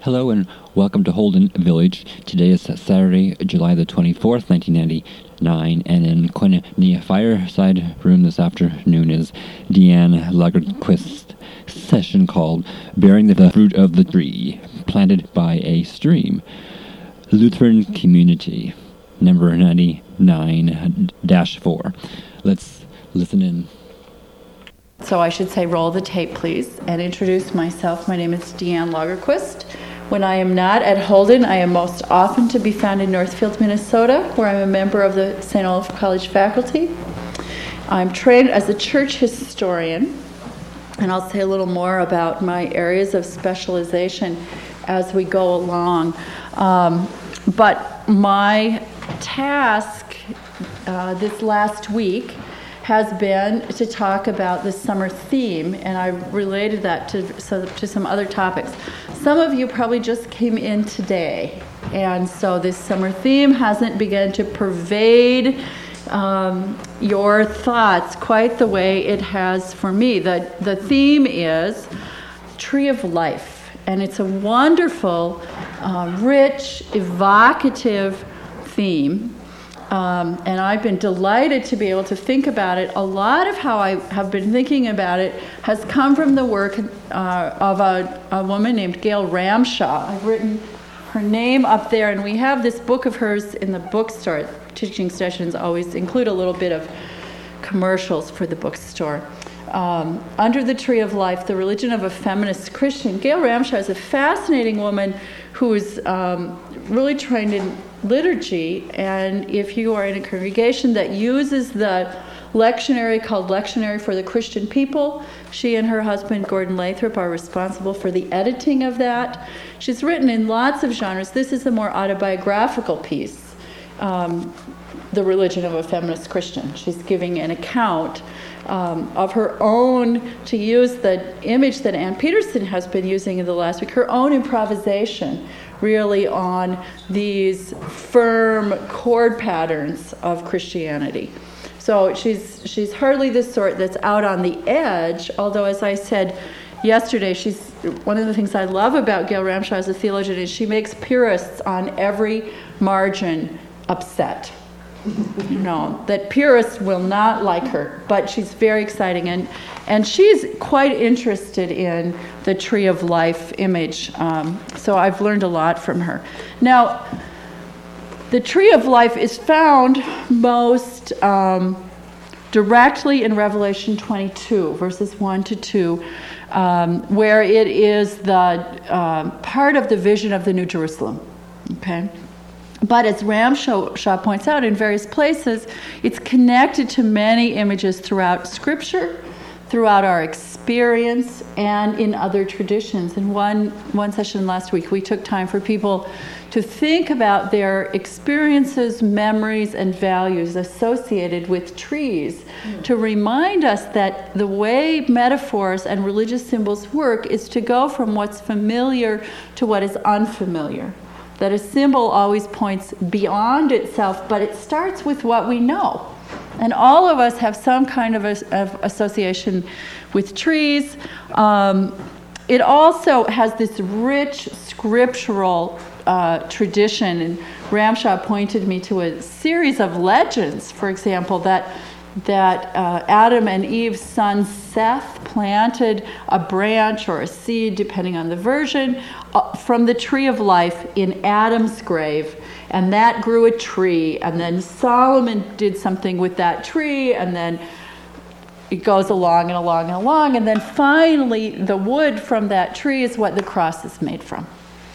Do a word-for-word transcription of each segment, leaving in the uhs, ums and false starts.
Hello and welcome to Holden Village. Today is Saturday, July the twenty-fourth, nineteen ninety-nine, and in Quinnia Fireside Room this afternoon is Deanne Lagerquist's session called Bearing the Fruit of the Tree, Planted by a Stream. Lutheran Community, number ninety-nine dash four. Let's listen in. So I should say roll the tape, please, and introduce myself. My name is Deanne Lagerquist. When I am not at Holden, I am most often to be found in Northfield, Minnesota, where I'm a member of the Saint Olaf College faculty. I'm trained as a church historian, and I'll say a little more about my areas of specialization as we go along. Um, but my task uh, this last week has been to talk about the summer theme, and I related that to, so, to some other topics. Some of you probably just came in today, and so this summer theme hasn't begun to pervade um, your thoughts quite the way it has for me. The, the theme is Tree of Life, and it's a wonderful, uh, rich, evocative theme. Um, and I've been delighted to be able to think about it. A lot of how I have been thinking about it has come from the work uh, of a, a woman named Gail Ramshaw. I've written her name up there, and we have this book of hers in the bookstore. Teaching sessions always include a little bit of commercials for the bookstore. Um, Under the Tree of Life, The Religion of a Feminist Christian. Gail Ramshaw is a fascinating woman who's um, really trained in liturgy, and if you are in a congregation that uses the lectionary called Lectionary for the Christian People, she and her husband Gordon Lathrop are responsible for the editing of that. She's written in lots of genres. This is a more autobiographical piece, um, The Religion of a Feminist Christian. She's giving an account um, of her own, to use the image that Ann Peterson has been using in the last week, her own improvisation really on these firm chord patterns of Christianity. So she's she's hardly the sort that's out on the edge, although as I said yesterday, she's one of the things I love about Gail Ramshaw as a theologian is she makes purists on every margin upset. You know, that purists will not like her, but she's very exciting, and and she's quite interested in the Tree of Life image. Um, so I've learned a lot from her. Now, the Tree of Life is found most um, directly in Revelation twenty-two, verses one to two, um, where it is the uh, part of the vision of the New Jerusalem. Okay. But as Ramshaw points out in various places, it's connected to many images throughout Scripture, throughout our experience, and in other traditions. In one, one session last week, we took time for people to think about their experiences, memories, and values associated with trees, mm. to remind us that the way metaphors and religious symbols work is to go from what's familiar to what is unfamiliar. That a symbol always points beyond itself, but it starts with what we know. And all of us have some kind of, a, of association with trees. Um, it also has this rich scriptural uh, tradition, and Ramshaw pointed me to a series of legends, for example, that that uh, Adam and Eve's son Seth planted a branch or a seed, depending on the version, uh, from the Tree of Life in Adam's grave, and that grew a tree, and then Solomon did something with that tree, and then it goes along and along and along, and then finally the wood from that tree is what the cross is made from.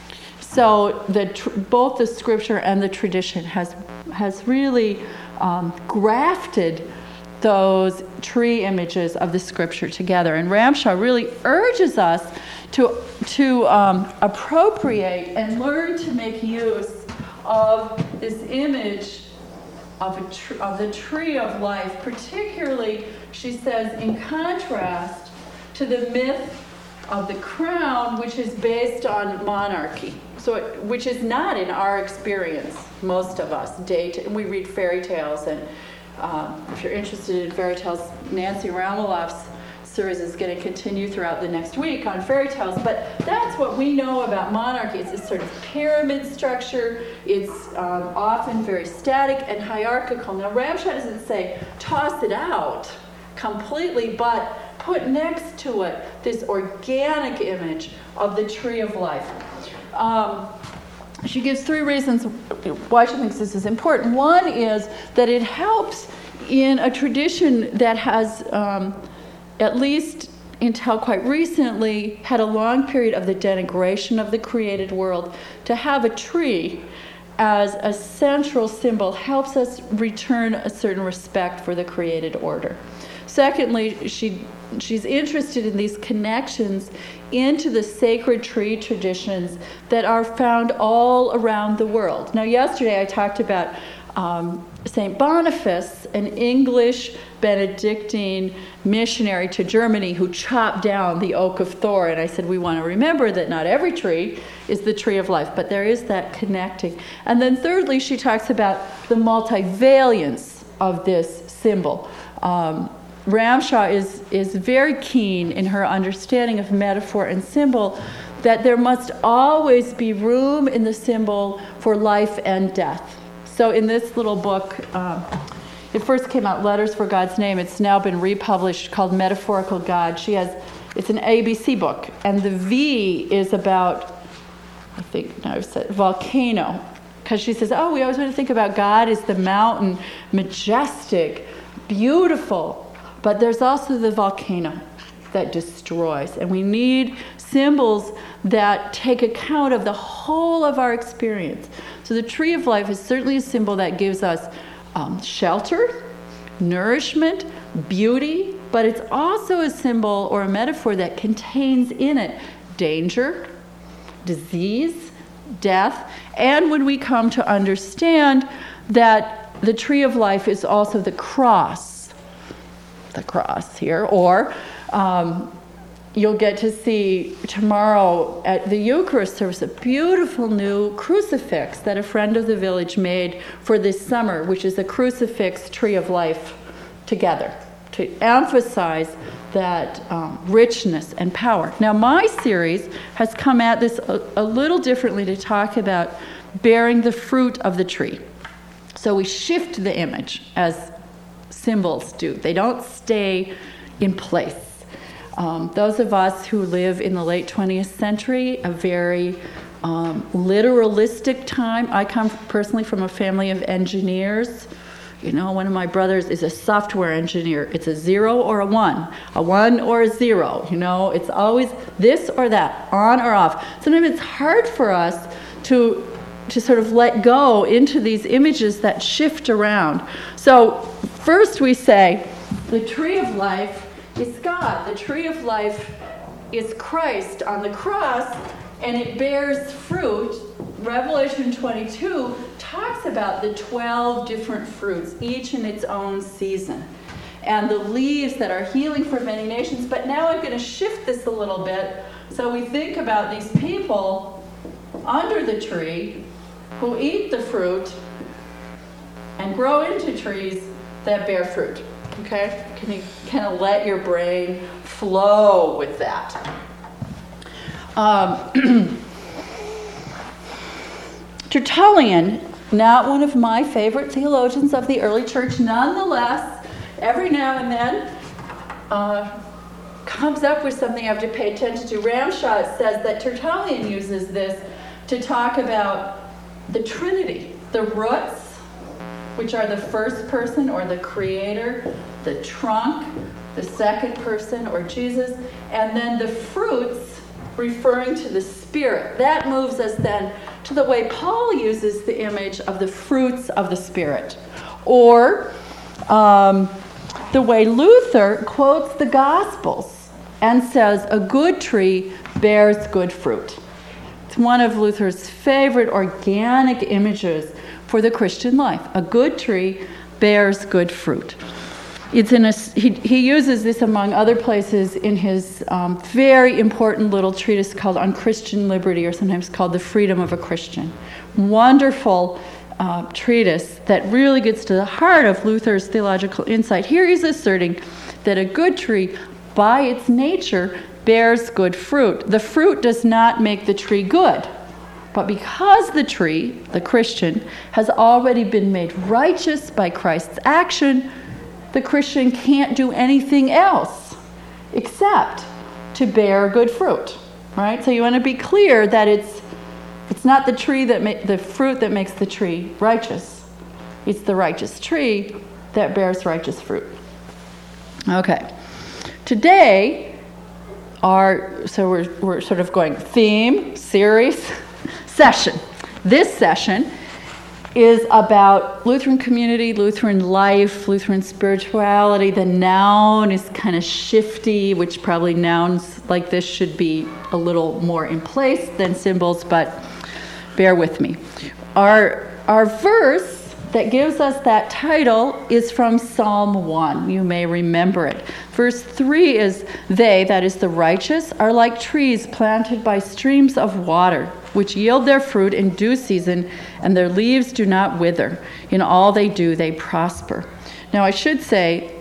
So the tr- both the scripture and the tradition has has really um, grafted those tree images of the scripture together. And Ramshaw really urges us to, to um, appropriate and learn to make use of this image of, a tr- of the tree of life, particularly, she says, in contrast to the myth of the crown, which is based on monarchy. So, it, which is not in our experience, most of us. Day to, we read fairy tales, and um, if you're interested in fairy tales, Nancy Rameloff's series is going to continue throughout the next week on fairy tales, but that's what we know about monarchy. It's this sort of pyramid structure. It's um, often very static and hierarchical. Now, Ramshaw doesn't say toss it out completely, but put next to it this organic image of the tree of life. Um, she gives three reasons why she thinks this is important. One is that it helps in a tradition that has, um, at least until quite recently, had a long period of the denigration of the created world. To have a tree as a central symbol helps us return a certain respect for the created order. Secondly, she she's interested in these connections into the sacred tree traditions that are found all around the world. Now, yesterday I talked about um, Saint Boniface, an English Benedictine missionary to Germany who chopped down the oak of Thor. And I said, we want to remember that not every tree is the tree of life, but there is that connecting. And then thirdly, she talks about the multivalence of this symbol. Um, Ramshaw is, is very keen in her understanding of metaphor and symbol that there must always be room in the symbol for life and death. So in this little book, um, it first came out, Letters for God's Name. It's now been republished, called Metaphorical God. She has, it's an A B C book, and the V is about, I think, no, I've said volcano, because she says, oh, we always want to think about God as the mountain, majestic, beautiful. But there's also the volcano that destroys. And we need symbols that take account of the whole of our experience. So the tree of life is certainly a symbol that gives us um, shelter, nourishment, beauty, but it's also a symbol or a metaphor that contains in it danger, disease, death, and when we come to understand that the tree of life is also the cross, the cross here, or um, you'll get to see tomorrow at the Eucharist service a beautiful new crucifix that a friend of the village made for this summer, which is a crucifix tree of life together to emphasize that um, richness and power. Now, my series has come at this a, a little differently to talk about bearing the fruit of the tree. So we shift the image as symbols do. They don't stay in place. Um, those of us who live in the late twentieth century, a very um, literalistic time. I come personally from a family of engineers. You know, one of my brothers is a software engineer. It's a zero or a one, a one or a zero. You know, it's always this or that, on or off. Sometimes it's hard for us to to sort of let go into these images that shift around. So first we say, the tree of life is God. The tree of life is Christ on the cross, and it bears fruit. Revelation twenty-two talks about the twelve different fruits, each in its own season, and the leaves that are healing for many nations. But now I'm going to shift this a little bit. So we think about these people under the tree who eat the fruit and grow into trees that bear fruit. Okay? Can you kind of let your brain flow with that? Um, Tertullian, not one of my favorite theologians of the early church, nonetheless, every now and then uh, comes up with something I have to pay attention to. Ramshaw says that Tertullian uses this to talk about the Trinity, the roots, which are the first person or the creator, the trunk, the second person or Jesus, and then the fruits referring to the Spirit. That moves us then to the way Paul uses the image of the fruits of the Spirit, or um, the way Luther quotes the Gospels and says a good tree bears good fruit. It's one of Luther's favorite organic images for the Christian life. A good tree bears good fruit. It's in a, he, he uses this among other places in his um, very important little treatise called On Christian Liberty, or sometimes called The Freedom of a Christian. Wonderful uh, treatise that really gets to the heart of Luther's theological insight. Here he's asserting that a good tree by its nature, bears good fruit. The fruit does not make the tree good. But because the tree, the Christian, has already been made righteous by Christ's action, the Christian can't do anything else except to bear good fruit. Right? So you want to be clear that it's it's not the tree that ma- the fruit that makes the tree righteous. It's the righteous tree that bears righteous fruit. Okay. Today, our so we're we're sort of going theme, series, session. This session is about Lutheran community, Lutheran life, Lutheran spirituality. The noun is kind of shifty, which probably nouns like this should be a little more in place than symbols, but bear with me. Our our verse that gives us that title is from Psalm one. You may remember it. Verse three is, they, that is the righteous, are like trees planted by streams of water, which yield their fruit in due season, and their leaves do not wither. In all they do, they prosper. Now, I should say,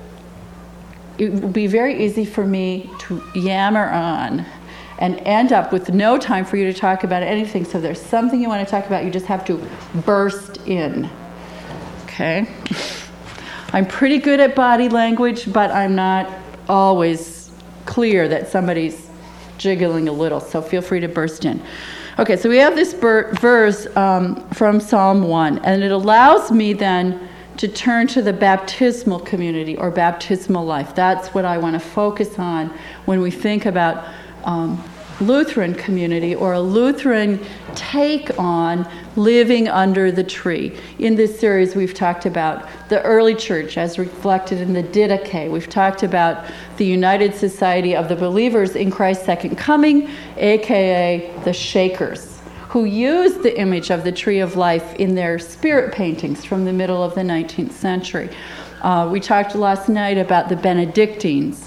it would be very easy for me to yammer on and end up with no time for you to talk about anything. So if there's something you want to talk about, you just have to burst in. Okay? I'm pretty good at body language, but I'm not always clear that somebody's jiggling a little, so feel free to burst in. Okay, so we have this ber- verse um, from Psalm one, and it allows me then to turn to the baptismal community or baptismal life. That's what I want to focus on when we think about um, Lutheran community or a Lutheran take on living under the tree. In this series, we've talked about the early church as reflected in the Didache. We've talked about the United Society of the Believers in Christ's Second Coming, aka the Shakers, who used the image of the tree of life in their spirit paintings from the middle of the nineteenth century. Uh, we talked last night about the Benedictines.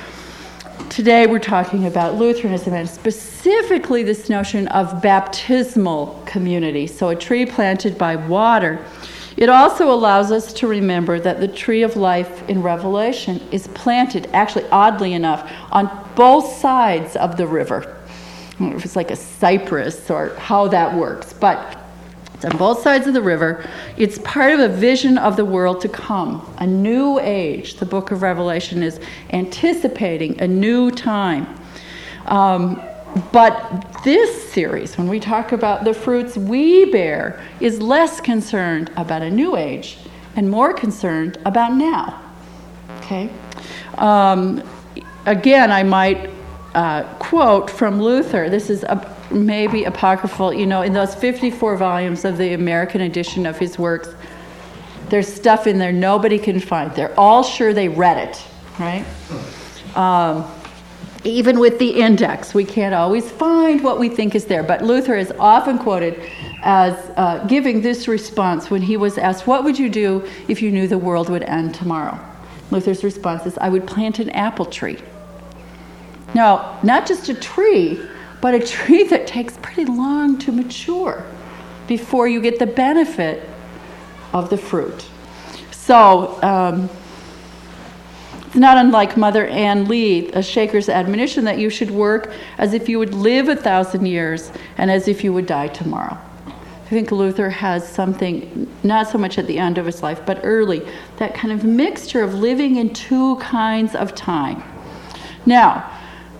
Today we're talking about Lutheranism and specifically this notion of baptismal community, so a tree planted by water. It also allows us to remember that the tree of life in Revelation is planted, actually oddly enough, on both sides of the river. I don't know if it's like a cypress or how that works, but it's on both sides of the river. It's part of a vision of the world to come, a new age. The book of Revelation is anticipating a new time. Um, but this series, when we talk about the fruits we bear, is less concerned about a new age and more concerned about now. Okay? Um, again, I might uh, quote from Luther. This is a maybe apocryphal, you know, in those fifty-four volumes of the American edition of his works, there's stuff in there nobody can find. They're all sure they read it, right? Um, even with the index, we can't always find what we think is there. But Luther is often quoted as uh, giving this response when he was asked, what would you do if you knew the world would end tomorrow? Luther's response is, I would plant an apple tree. Now, not just a tree, but a tree that takes pretty long to mature before you get the benefit of the fruit. So, um, it's not unlike Mother Ann Lee, a Shaker's admonition that you should work as if you would live a thousand years and as if you would die tomorrow. I think Luther has something, not so much at the end of his life, but early, that kind of mixture of living in two kinds of time. Now,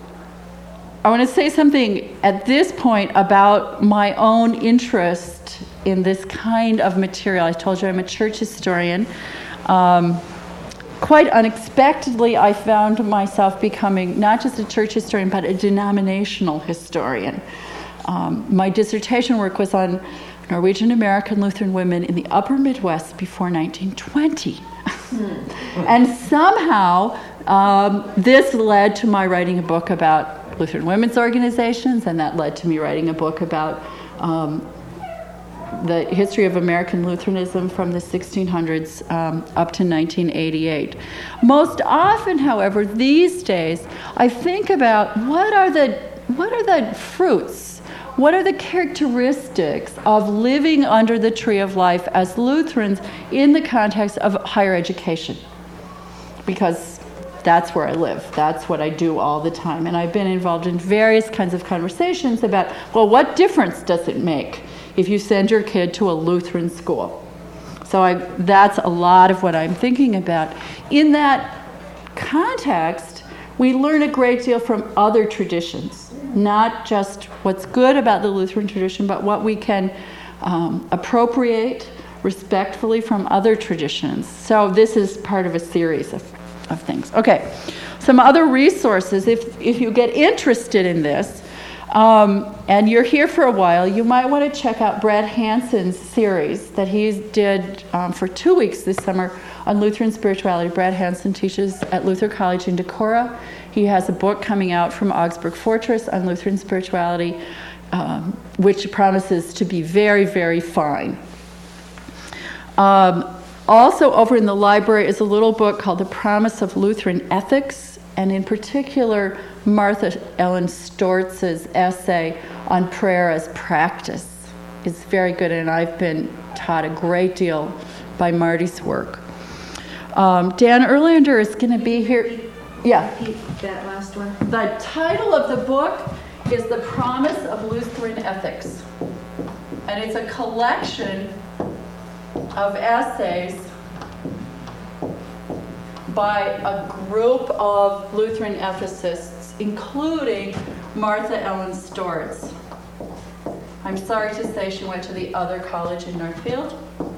I want to say something at this point about my own interest in this kind of material. I told you I'm a church historian. Um, quite unexpectedly, I found myself becoming not just a church historian, but a denominational historian. Um, my dissertation work was on Norwegian American Lutheran women in the upper Midwest before nineteen twenty. And somehow, um, this led to my writing a book about Lutheran women's organizations, and that led to me writing a book about um, the history of American Lutheranism from the sixteen hundreds um, up to nineteen eighty-eight. Most often, however, these days, I think about what are the what are the fruits, what are the characteristics of living under the tree of life as Lutherans in the context of higher education, because that's where I live. That's what I do all the time. And I've been involved in various kinds of conversations about, well, what difference does it make if you send your kid to a Lutheran school? So I, that's a lot of what I'm thinking about. In that context, we learn a great deal from other traditions, not just what's good about the Lutheran tradition, but what we can um, appropriate respectfully from other traditions. So this is part of a series of, of things. Okay, some other resources. If, if you get interested in this, um, and you're here for a while, you might want to check out Brad Hansen's series that he did um, for two weeks this summer on Lutheran spirituality. Brad Hansen teaches at Luther College in Decorah. He has a book coming out from Augsburg Fortress on Lutheran spirituality, um, which promises to be very, very fine. Um, also over in the library is a little book called The Promise of Lutheran Ethics, and in particular, Martha Ellen Stortz's essay on prayer as practice is very good, and I've been taught a great deal by Marty's work. Um, Dan Erlander is going to be here. Yeah. Repeat that last one. The title of the book is The Promise of Lutheran Ethics, and it's a collection of essays by a group of Lutheran ethicists, including Martha Ellen Stortz. I'm sorry to say she went to the other college in Northfield.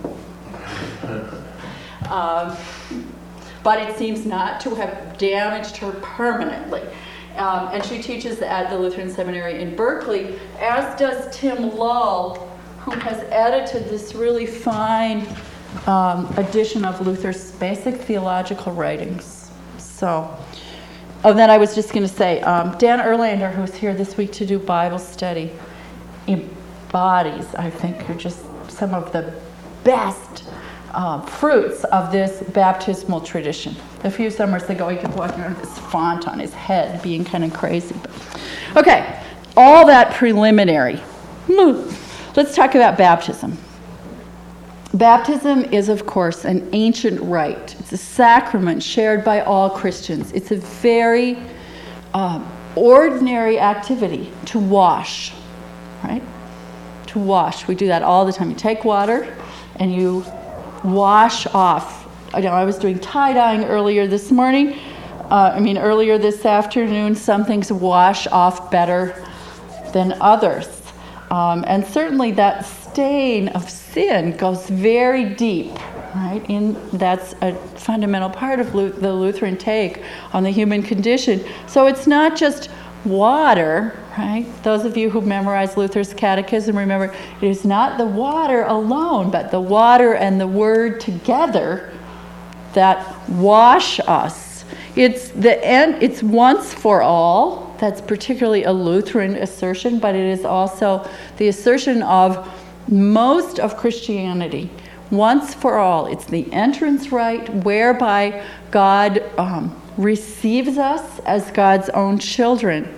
Um, but it seems not to have damaged her permanently. Um, and she teaches at the Lutheran Seminary in Berkeley, as does Tim Lull, who has edited this really fine um, edition of Luther's basic theological writings. So, oh, then I was just going to say, um, Dan Erlander, who's here this week to do Bible study, embodies, I think, are just some of the best uh, fruits of this baptismal tradition. A few summers ago, he kept walking around with this font on his head, being kind of crazy. But, okay, all that preliminary. Let's talk about baptism. Baptism is, of course, an ancient rite. It's a sacrament shared by all Christians. It's a very uh, ordinary activity to wash, right? To wash. We do that all the time. You take water and you wash off. I know I was doing tie-dyeing earlier this morning. Uh, I mean, earlier this afternoon. Some things wash off better than others. Um, and certainly that stain of sin goes very deep, right? In, that's a fundamental part of Lu- the Lutheran take on the human condition. So it's not just water, right? Those of you who memorize Luther's catechism remember it is not the water alone, but the water and the word together that wash us. It's the end. It's once for all. That's particularly a Lutheran assertion, but it is also the assertion of most of Christianity. Once for all. It's the entrance rite whereby God um, receives us as God's own children.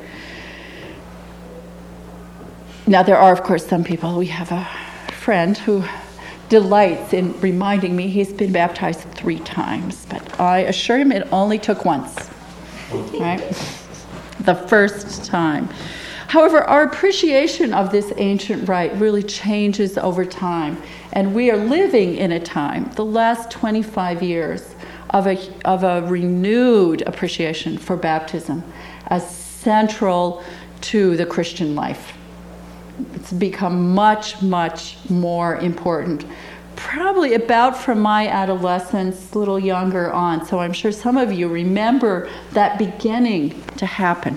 Now, there are, of course, some people. We have a friend who delights in reminding me he's been baptized three times, but I assure him it only took once, right? The first time. However, our appreciation of this ancient rite really changes over time, and we are living in a time, the last twenty-five years, of a, of a renewed appreciation for baptism as central to the Christian life. It's become much, much more important, probably about from my adolescence, a little younger on. So I'm sure some of you remember that beginning to happen.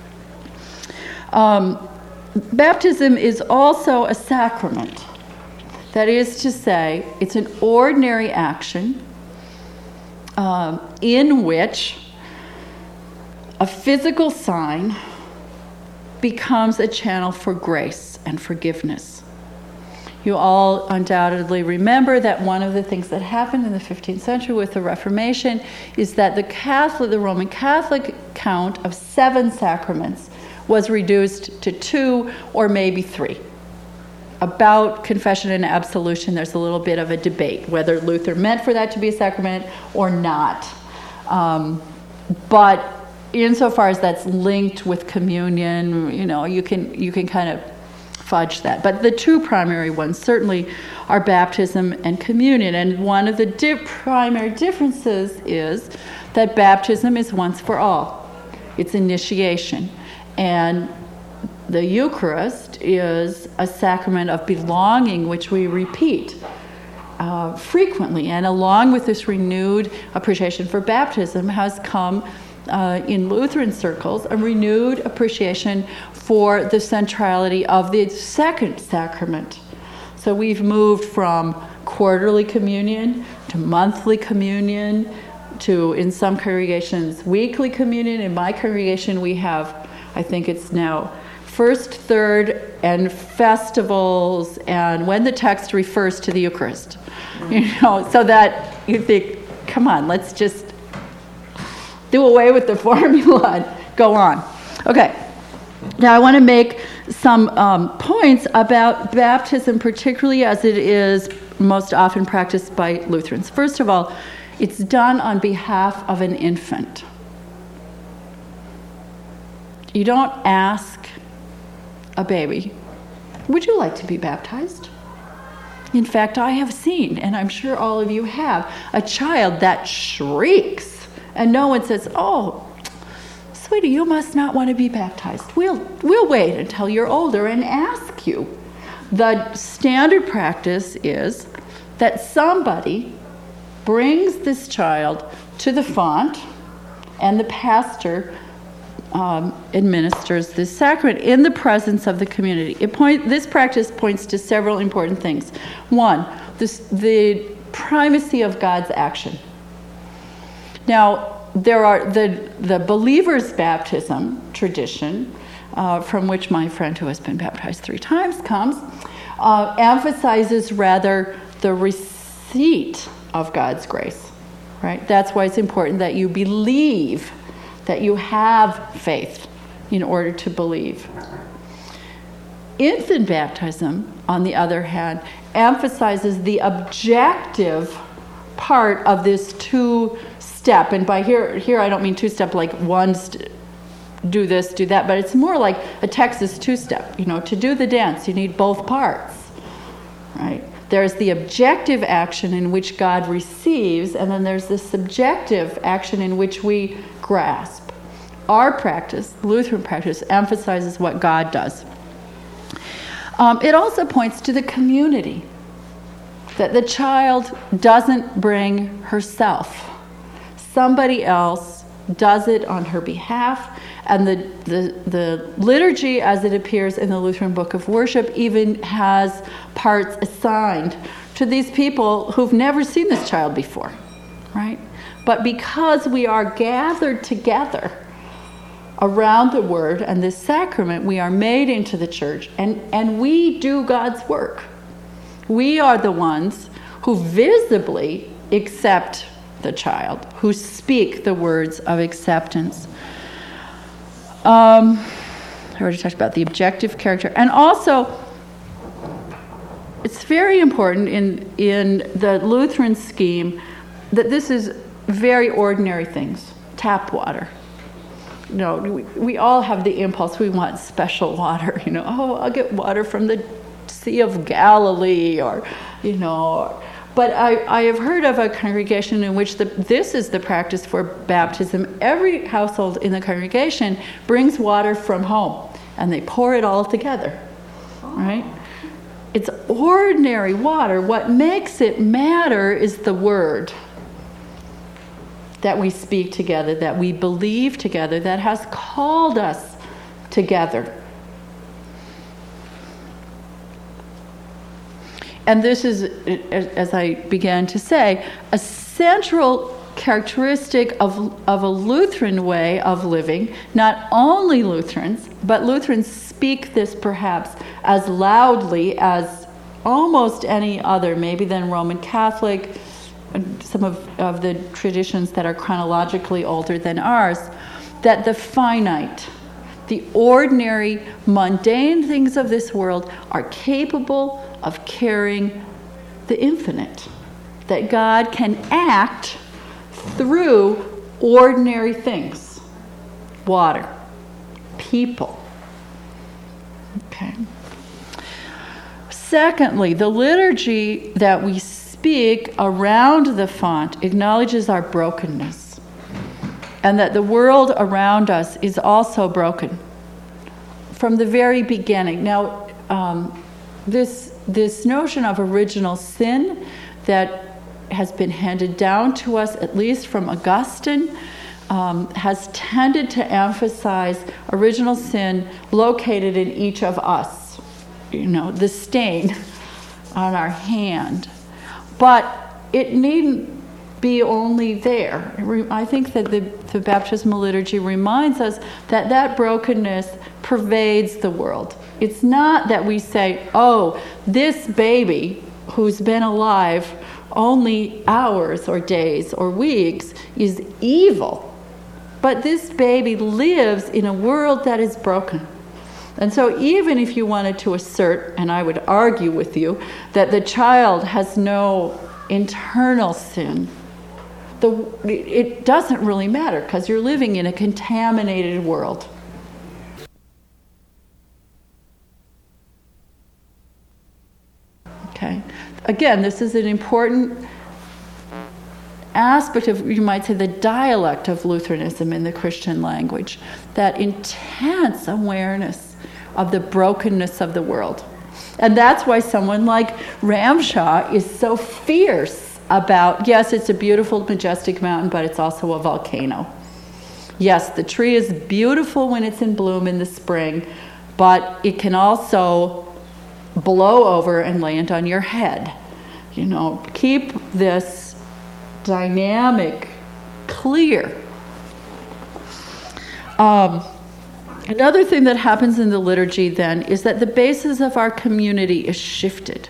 Um, baptism is also a sacrament. That is to say, it's an ordinary action um, in which a physical sign becomes a channel for grace and forgiveness. You all undoubtedly remember that one of the things that happened in the fifteenth century with the Reformation is that the Catholic, the Roman Catholic count of seven sacraments was reduced to two or maybe three. About confession and absolution, there's a little bit of a debate whether Luther meant for that to be a sacrament or not. Um, but insofar as that's linked with communion, you know, you can you can kind of fudge that. But the two primary ones certainly are baptism and communion. And one of the di- primary differences is that baptism is once for all. It's initiation. And the Eucharist is a sacrament of belonging, which we repeat uh, frequently. And along with this renewed appreciation for baptism has come uh, in Lutheran circles a renewed appreciation for the centrality of the second sacrament. So we've moved from quarterly communion to monthly communion to, in some congregations, weekly communion. In my congregation, we have, I think it's now first, third, and festivals, and when the text refers to the Eucharist. You know, so that you think, come on, let's just do away with the formula and go on. Okay. Now I want to make some um, points about baptism, particularly as it is most often practiced by Lutherans. First of all, it's done on behalf of an infant. You don't ask a baby, would you like to be baptized? In fact, I have seen, and I'm sure all of you have, a child that shrieks, and no one says, oh, sweetie, you must not want to be baptized. We'll we'll wait until you're older and ask you. The standard practice is that somebody brings this child to the font, and the pastor um, administers this sacrament in the presence of the community. It point, this practice points to several important things. One, this, the primacy of God's action. Now, there are the the believer's baptism tradition, uh, from which my friend who has been baptized three times comes, uh, emphasizes rather the receipt of God's grace, right? That's why it's important that you believe, that you have faith in order to believe. Infant baptism, on the other hand, emphasizes the objective part of this two step, and by here, here I don't mean two-step like one, st- do this, do that, but it's more like a Texas two-step. You know, to do the dance, you need both parts, right? There's the objective action in which God receives, and then there's the subjective action in which we grasp. Our practice, Lutheran practice, emphasizes what God does. Um, it also points to the community, that the child doesn't bring herself. Somebody else does it on her behalf, and the, the the liturgy as it appears in the Lutheran Book of Worship even has parts assigned to these people who've never seen this child before, right? But because we are gathered together around the Word and this sacrament, we are made into the church, and, and we do God's work. We are the ones who visibly accept the child, who speak the words of acceptance. Um, I already talked about the objective character. And also, it's very important in, in the Lutheran scheme that this is very ordinary things. Tap water. You know, we, we all have the impulse, we want special water. You know, oh, I'll get water from the Sea of Galilee, or, you know, but I, I have heard of a congregation in which the, this is the practice for baptism. Every household in the congregation brings water from home, and they pour it all together, right? It's ordinary water. What makes it matter is the word that we speak together, that we believe together, that has called us together. And this is, as I began to say, a central characteristic of, of a Lutheran way of living. Not only Lutherans, but Lutherans speak this perhaps as loudly as almost any other, maybe than Roman Catholic, and some of, of the traditions that are chronologically older than ours, that the finite, the ordinary, mundane things of this world are capable of carrying the infinite. That God can act through ordinary things. Water. People. Okay. Secondly, the liturgy that we speak around the font acknowledges our brokenness, and that the world around us is also broken from the very beginning. Now, um, this this notion of original sin that has been handed down to us, at least from Augustine, um, has tended to emphasize original sin located in each of us. You know, the stain on our hand. But it needn't be only there. I think that the, the baptismal liturgy reminds us that that brokenness pervades the world. It's not that we say, oh, this baby who's been alive only hours or days or weeks is evil. But this baby lives in a world that is broken. And so even if you wanted to assert, and I would argue with you, that the child has no internal sin, the, it doesn't really matter because you're living in a contaminated world. Okay. Again, this is an important aspect of, you might say, the dialect of Lutheranism in the Christian language, that intense awareness of the brokenness of the world. And that's why someone like Ramshaw is so fierce about, yes, it's a beautiful, majestic mountain, but it's also a volcano. Yes, the tree is beautiful when it's in bloom in the spring, but it can also blow over and land on your head. You know, keep this dynamic clear. Um, Another thing that happens in the liturgy then is that the basis of our community is shifted.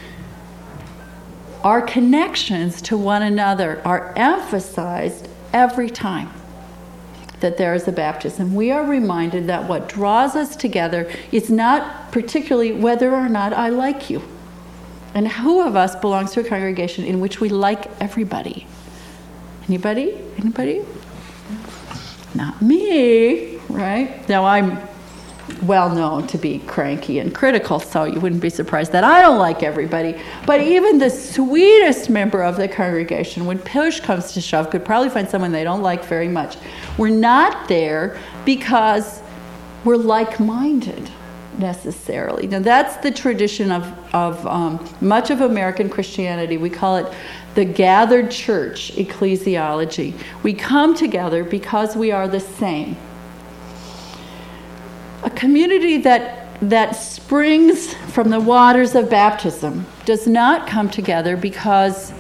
Our connections to one another are emphasized every time that there is a baptism. We are reminded that what draws us together is not particularly whether or not I like you. And who of us belongs to a congregation in which we like everybody? Anybody? Anybody? Not me. Right? Now, I'm well known to be cranky and critical, so you wouldn't be surprised that I don't like everybody. But even the sweetest member of the congregation, when push comes to shove, could probably find someone they don't like very much. We're not there because we're like-minded, necessarily. Now, that's the tradition of, of um, much of American Christianity. We call it the gathered church ecclesiology. We come together because we are the same. A community that that springs from the waters of baptism does not come together because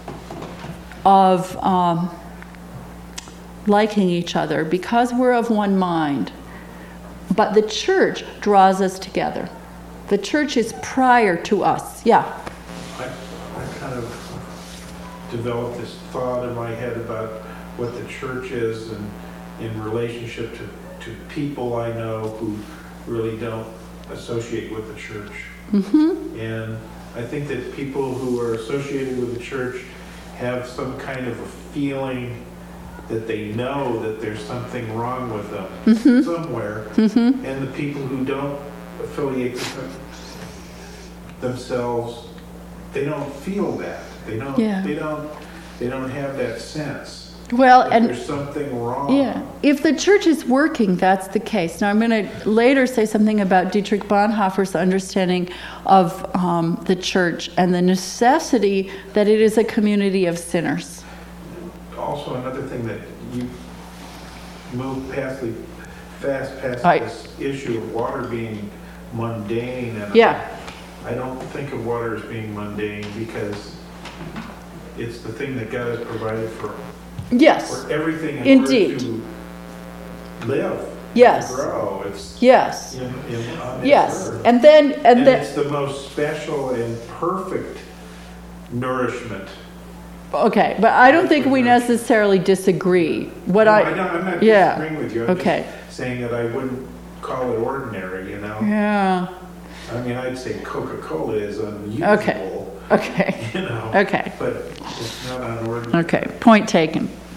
of um, liking each other, because we're of one mind. But the church draws us together. The church is prior to us. Yeah? I, I kind of developed this thought in my head about what the church is and in relationship to to people I know who really don't associate with the church. Mm-hmm. And I think that people who are associated with the church have some kind of a feeling that they know that there's something wrong with them mm-hmm. somewhere. Mm-hmm. And the people who don't affiliate with them, themselves, they don't feel that. They don't. Yeah. They don't. They don't have that sense. Well, that and there's something wrong. Yeah, if the church is working, that's the case. Now, I'm going to later say something about Dietrich Bonhoeffer's understanding of um, the church and the necessity that it is a community of sinners. Also, another thing that you move past, the, fast past I, this issue of water being mundane. And yeah. I don't think of water as being mundane because it's the thing that God has provided for. Yes. For everything in Indeed. order to live. Yes. To grow. It's yes. In, in, on this yes. earth. And then and, and then it's the most special and perfect nourishment. Okay, but I don't think we necessarily disagree. What no, I, I don't, I'm not yeah. disagreeing with you. I'm okay. just saying that I wouldn't call it ordinary, you know? Yeah. I mean, I'd say Coca-Cola is unusable. Okay. Okay. You know? Okay. But it's not unordinary. Okay. Point taken.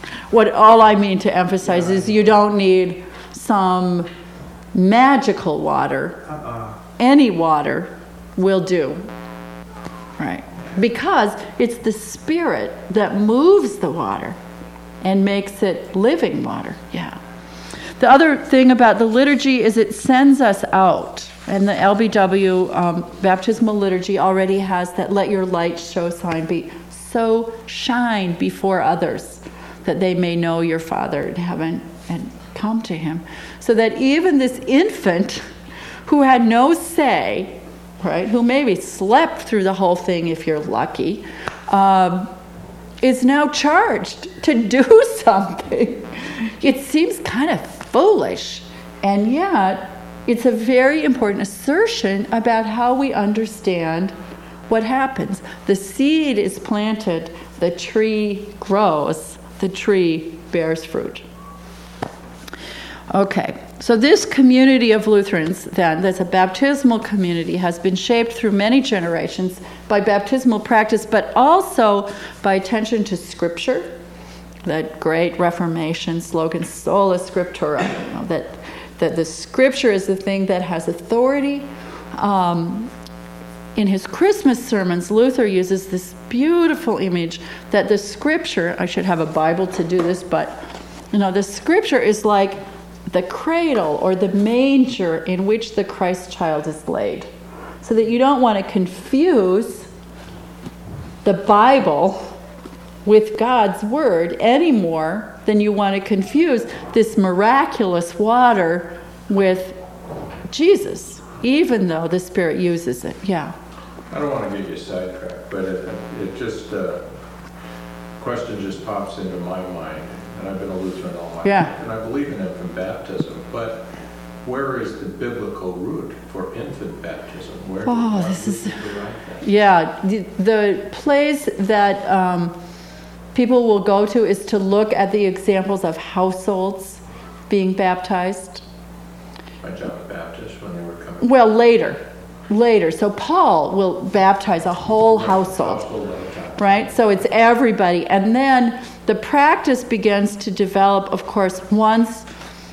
What all I mean to emphasize is you don't need some magical water. Uh-uh. Any water will do. Right. Because it's the Spirit that moves the water and makes it living water. Yeah. The other thing about the liturgy is it sends us out. And the L B W um, baptismal liturgy already has that let your light show sign be so shine before others that they may know your Father in heaven and come to him. So that even this infant who had no say, right, who maybe slept through the whole thing if you're lucky, um, is now charged to do something. It seems kind of foolish, and yet it's a very important assertion about how we understand what happens. The seed is planted, the tree grows, the tree bears fruit. Okay, so this community of Lutherans, then, that's a baptismal community, has been shaped through many generations by baptismal practice, but also by attention to Scripture, that great Reformation slogan, sola scriptura, you know, that, that the Scripture is the thing that has authority. Um, in his Christmas sermons, Luther uses this beautiful image that the Scripture, I should have a Bible to do this, but, you know, the Scripture is like the cradle or the manger in which the Christ child is laid. So that you don't want to confuse the Bible with God's Word any more than you want to confuse this miraculous water with Jesus, even though the Spirit uses it. Yeah. I don't want to get you sidetracked, but it, it just, uh, question just pops into my mind. And I've been a Lutheran all my life, Yeah. and I believe in infant baptism, but where is the biblical root for infant baptism? Where Oh, where this is- did you derive that? Yeah, the, the place that um, people will go to is to look at the examples of households being baptized. By John the Baptist when they were coming. Well, later, later. So Paul will baptize a whole household. Household at a time. Right? So it's everybody. And then the practice begins to develop, of course, once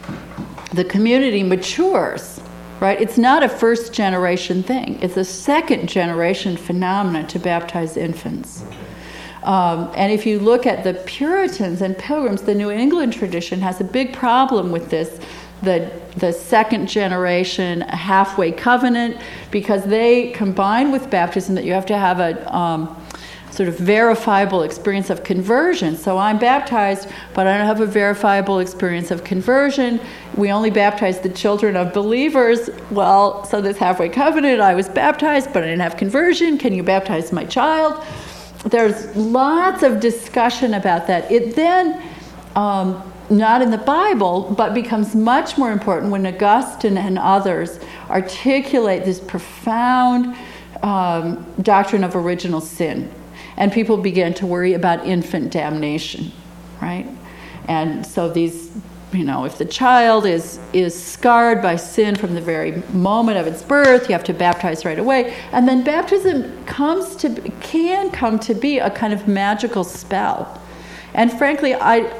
the community matures, right? It's not a first generation thing. It's a second generation phenomenon to baptize infants. Okay. Um, and if you look at the Puritans and Pilgrims, the New England tradition has a big problem with this, the the second generation halfway covenant, because they combine with baptism that you have to have a um, sort of verifiable experience of conversion. So I'm baptized, but I don't have a verifiable experience of conversion. We only baptize the children of believers. Well, so this halfway covenant, I was baptized, but I didn't have conversion. Can you baptize my child? There's lots of discussion about that. It then, um, not in the Bible, but becomes much more important when Augustine and others articulate this profound um, doctrine of original sin. And people began to worry about infant damnation, right? And so these, you know, if the child is is scarred by sin from the very moment of its birth, you have to baptize right away. And then baptism comes to can come to be a kind of magical spell. And frankly, I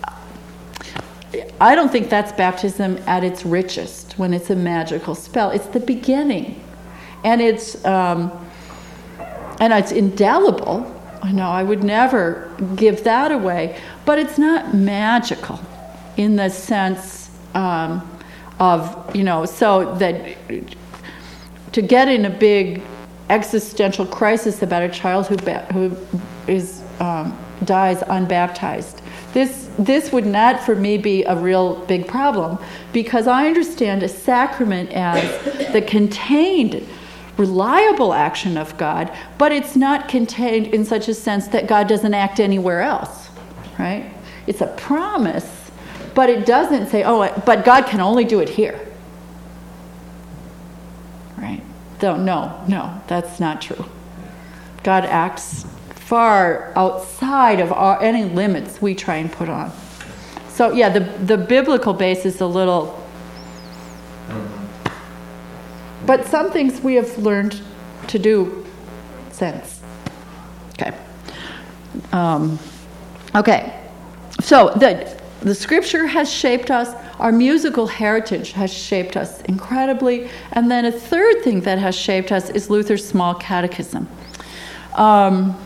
I don't think that's baptism at its richest when it's a magical spell. It's the beginning, and it's um, and it's indelible. I know I would never give that away, but it's not magical in the sense um, of, you know, so that to get in a big existential crisis about a child who ba- who is um, dies unbaptized. This this would not for me be a real big problem, because I understand a sacrament as the contained, reliable action of God, but it's not contained in such a sense that God doesn't act anywhere else, right? It's a promise, but it doesn't say, oh, but God can only do it here, right? So no, no, that's not true. God acts far outside of our, any limits we try and put on. So yeah, the the biblical base is a little. But some things we have learned to do since. Okay. Um, okay. so the, the scripture has shaped us. Our musical heritage has shaped us incredibly. And then a third thing that has shaped us is Luther's small catechism. Um,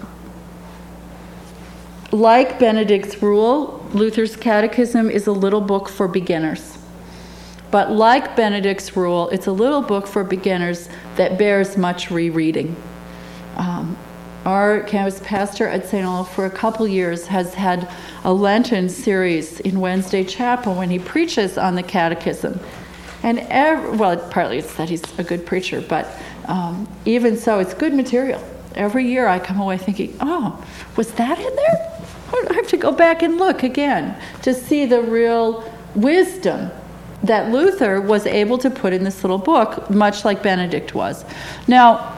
like Benedict's Rule, Luther's catechism is a little book for beginners. But like Benedict's Rule, it's a little book for beginners that bears much rereading. Um, our campus pastor at Saint Olaf for a couple years has had a Lenten series in Wednesday Chapel when he preaches on the catechism. And every, well, partly it's that he's a good preacher, but um, even so, it's good material. Every year I come away thinking, oh, was that in there? I have to go back and look again to see the real wisdom that Luther was able to put in this little book, much like Benedict was. Now,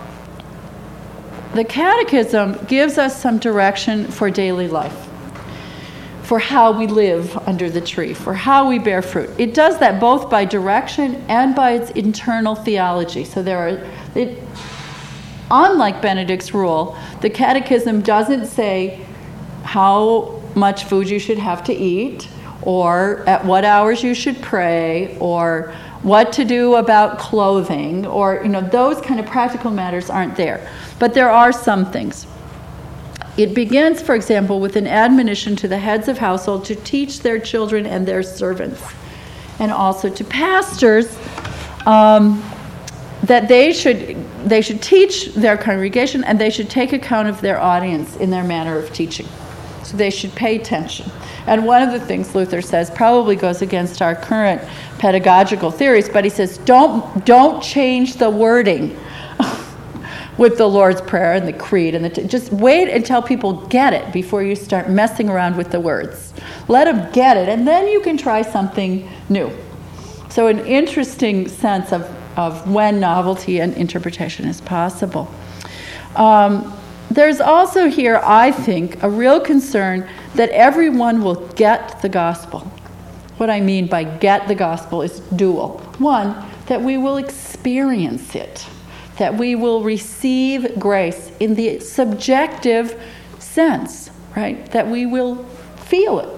the Catechism gives us some direction for daily life, for how we live under the tree, for how we bear fruit. It does that both by direction and by its internal theology. So there are, it, unlike Benedict's Rule, the Catechism doesn't say how much food you should have to eat, or at what hours you should pray, or what to do about clothing, or, you know, those kind of practical matters aren't there. But there are some things. It begins, for example, with an admonition to the heads of household to teach their children and their servants, and also to pastors, um, that they should they should teach their congregation, and they should take account of their audience in their manner of teaching. So they should pay attention. And one of the things Luther says probably goes against our current pedagogical theories, but he says, don't don't change the wording with the Lord's Prayer and the Creed. and the t- Just wait until people get it before you start messing around with the words. Let them get it, and then you can try something new. So an interesting sense of, of when novelty and interpretation is possible. Um, There's also here, I think, a real concern that everyone will get the gospel. What I mean by get the gospel is dual. One, that we will experience it, that we will receive grace in the subjective sense, right? That we will feel it.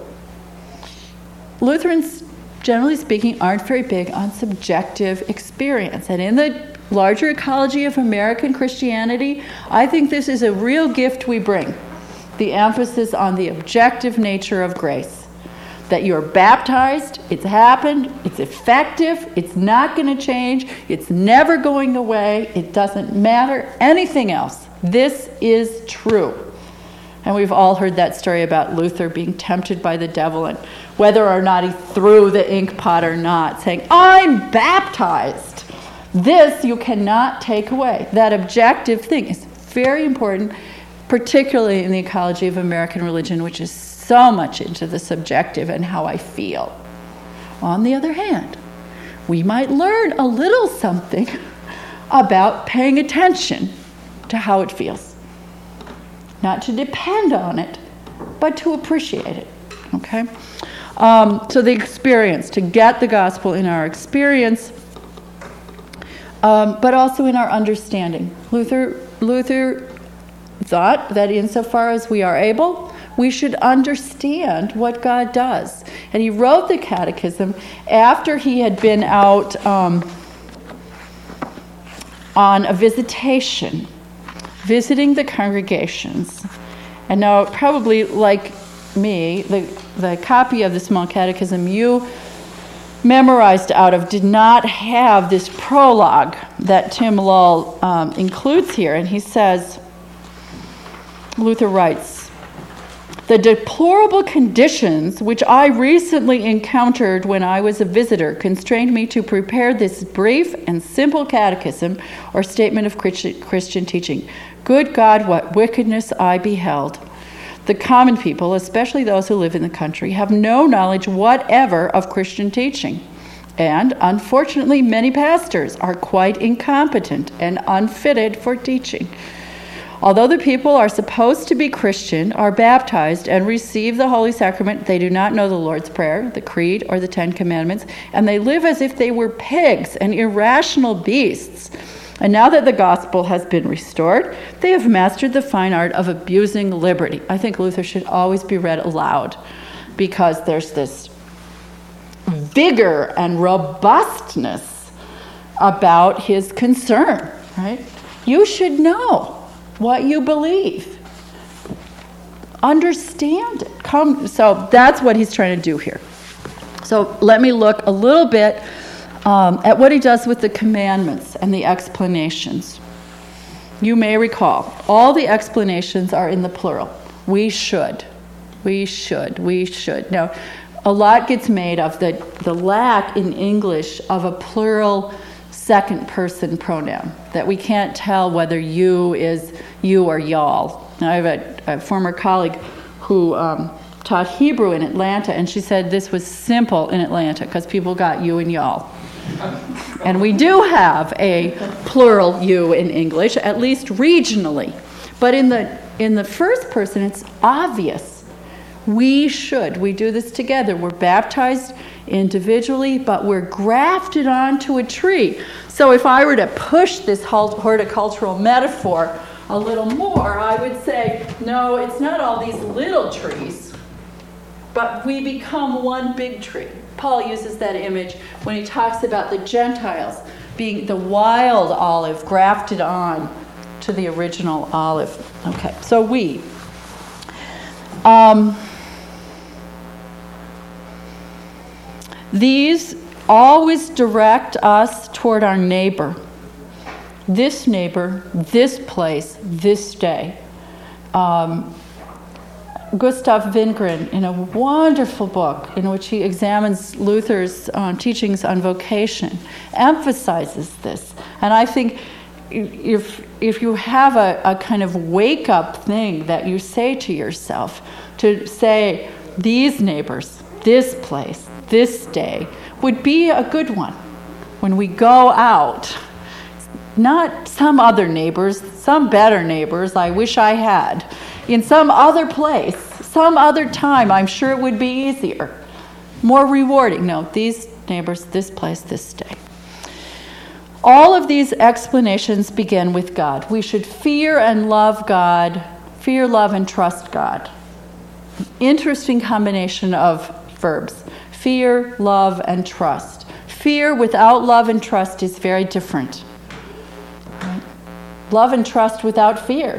Lutherans, generally speaking, aren't very big on subjective experience. And in the larger ecology of American Christianity, I think this is a real gift we bring. The emphasis on the objective nature of grace. That you're baptized, it's happened, it's effective, it's not going to change, it's never going away, it doesn't matter anything else. This is true. And we've all heard that story about Luther being tempted by the devil, and whether or not he threw the ink pot or not, saying, I'm baptized. This you cannot take away. That objective thing is very important, particularly in the ecology of American religion, which is so much into the subjective and how I feel. On the other hand, we might learn a little something about paying attention to how it feels. Not to depend on it, but to appreciate it. Okay? Um, so the experience, to get the gospel in our experience, Um, but also in our understanding. Luther, Luther thought that insofar as we are able, we should understand what God does. And he wrote the Catechism after he had been out um, on a visitation, visiting the congregations. And now, probably like me, the, the copy of the Small Catechism you memorized out of did not have this prologue that Tim Lull um, includes here. And he says, Luther writes, the deplorable conditions which I recently encountered when I was a visitor constrained me to prepare this brief and simple catechism or statement of Christian teaching. Good God, what wickedness I beheld. The common people, especially those who live in the country, have no knowledge whatever of Christian teaching. And, unfortunately, many pastors are quite incompetent and unfitted for teaching. Although the people are supposed to be Christian, are baptized, and receive the Holy Sacrament, they do not know the Lord's Prayer, the Creed, or the Ten Commandments, and they live as if they were pigs and irrational beasts. And now that the gospel has been restored, they have mastered the fine art of abusing liberty. I think Luther should always be read aloud. because there's this vigor and robustness about his concern, right? You should know what you believe. Understand it. Come. So that's what he's trying to do here. So let me look a little bit um, at what he does with the commandments and the explanations. You may recall, all the explanations are in the plural. We should. We should. We should. Now, a lot gets made of the, the lack in English of a plural second person pronoun, that we can't tell whether you is you or y'all. Now, I have a, a former colleague who um, taught Hebrew in Atlanta, and she said this was simple in Atlanta because people got you and y'all. And we do have a plural you in English, at least regionally. But in the in the first person, it's obvious. We should. We do this together. We're baptized individually, but we're grafted onto a tree. So if I were to push this horticultural metaphor a little more, I would say, no, it's not all these little trees, but we become one big tree. Paul uses that image when he talks about the Gentiles being the wild olive grafted on to the original olive. Okay, so we. Um, these always direct us toward our neighbor. This neighbor, this place, this day. Um, Gustav Wingren, in a wonderful book in which he examines Luther's uh, teachings on vocation, emphasizes this. And I think if if you have a, a kind of wake-up thing that you say to yourself, to say, these neighbors, this place, this day, would be a good one when we go out. Not some other neighbors, some better neighbors I wish I had. In some other place, some other time, I'm sure it would be easier, more rewarding. No, these neighbors, this place, this day. All of these explanations begin with God. We should fear and love God, fear, love, and trust God. Interesting combination of verbs. Fear, love, and trust. Fear without love and trust is very different. Right? Love and trust without fear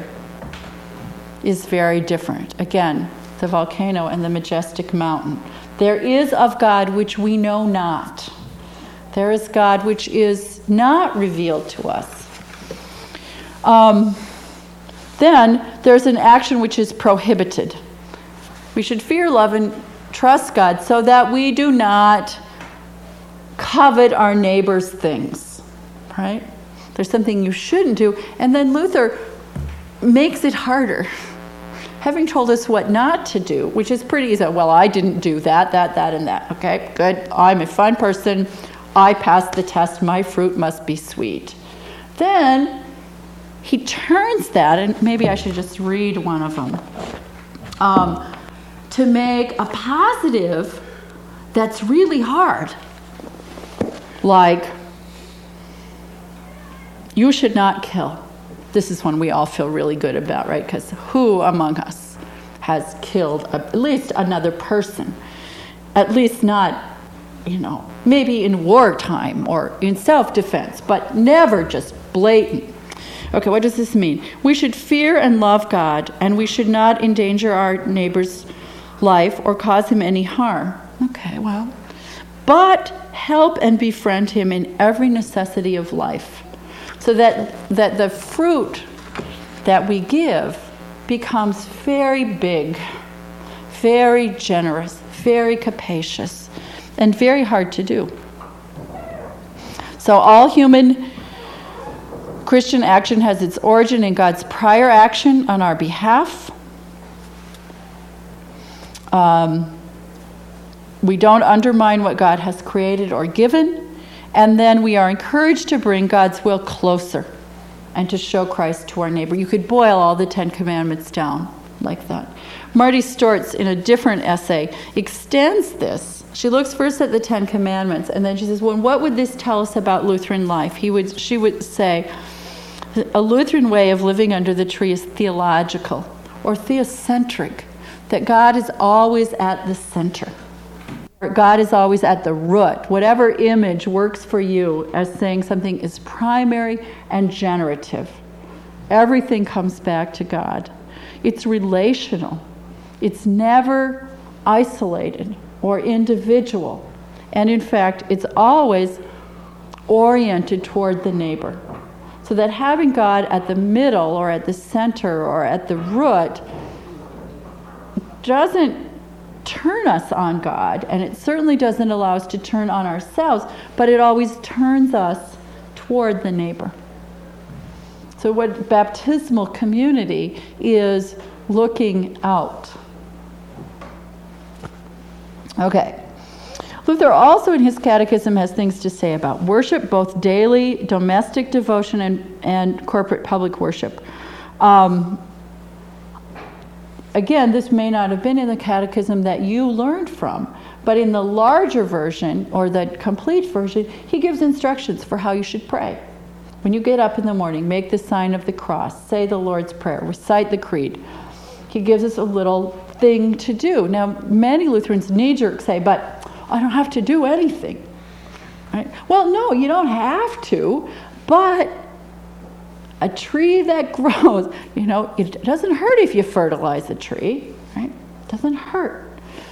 is very different. Again, the volcano and the majestic mountain. There is of God which we know not. There is God which is not revealed to us. Um, then there's an action which is prohibited. We should fear, love, and trust God so that we do not covet our neighbor's things, right? There's something you shouldn't do. And then Luther makes it harder, having told us what not to do, which is pretty easy. Well, I didn't do that, that, that, and that. Okay, good. I'm a fun person. I passed the test. My fruit must be sweet. Then he turns that, and maybe I should just read one of them, um, to make a positive that's really hard. Like, you should not kill. This is one we all feel really good about, right? Because who among us has killed a, at least another person? At least not, you know, maybe in wartime or in self-defense, but never just blatant. Okay, what does this mean? We should fear and love God, and we should not endanger our neighbor's life or cause him any harm. Okay, well, but help and befriend him in every necessity of life, so that that the fruit that we give becomes very big, very generous, very capacious, and very hard to do. So all human Christian action has its origin in God's prior action on our behalf. Um, we don't undermine what God has created or given, and then we are encouraged to bring God's will closer and to show Christ to our neighbor. You could boil all the Ten Commandments down like that. Marty Stortz, in a different essay, extends this. She looks first at the Ten Commandments, and then she says, well, what would this tell us about Lutheran life? He would, she would say, a Lutheran way of living under the tree is theological or theocentric. that God is always at the center. God is always at the root. Whatever image works for you as saying something is primary and generative. Everything comes back to God. It's relational. It's never isolated or individual. And in fact, it's always oriented toward the neighbor. So that having God at the middle or at the center or at the root doesn't turn us on God, and it certainly doesn't allow us to turn on ourselves, but it always turns us toward the neighbor. So what baptismal community is looking out. Okay. Luther also in his catechism has things to say about worship, both daily domestic devotion and, and corporate public worship. Um, again, this may not have been in the catechism that you learned from, but in the larger version, or the complete version, he gives instructions for how you should pray. When you get up in the morning, make the sign of the cross, say the Lord's Prayer, recite the creed. He gives us a little thing to do. Now, many Lutherans knee-jerk say, but I don't have to do anything. Right? Well, no, you don't have to, but a tree that grows, you know, it doesn't hurt if you fertilize a tree, right? It doesn't hurt.